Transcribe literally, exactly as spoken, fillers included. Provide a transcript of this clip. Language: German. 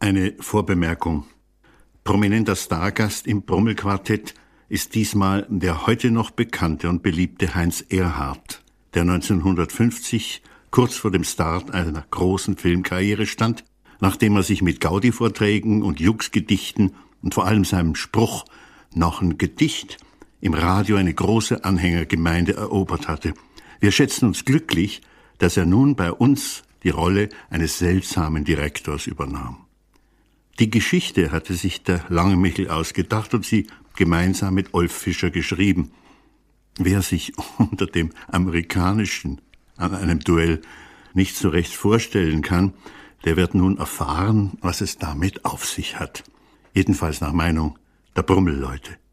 Eine Vorbemerkung. Prominenter Stargast im Brummelquartett ist diesmal der heute noch bekannte und beliebte Heinz Erhardt, der neunzehnhundertfünfzig kurz vor dem Start einer großen Filmkarriere stand, nachdem er sich mit Gaudi-Vorträgen und Jux-Gedichten und vor allem seinem Spruch »Noch ein Gedicht« im Radio eine große Anhängergemeinde erobert hatte. Wir schätzen uns glücklich, dass er nun bei uns die Rolle eines seltsamen Direktors übernahm. Die Geschichte hatte sich der Langemichel ausgedacht und sie gemeinsam mit Olf Fischer geschrieben. Wer sich unter dem Amerikanischen an einem Duell nicht so recht vorstellen kann, der wird nun erfahren, was es damit auf sich hat. Jedenfalls nach Meinung der Brummelleute.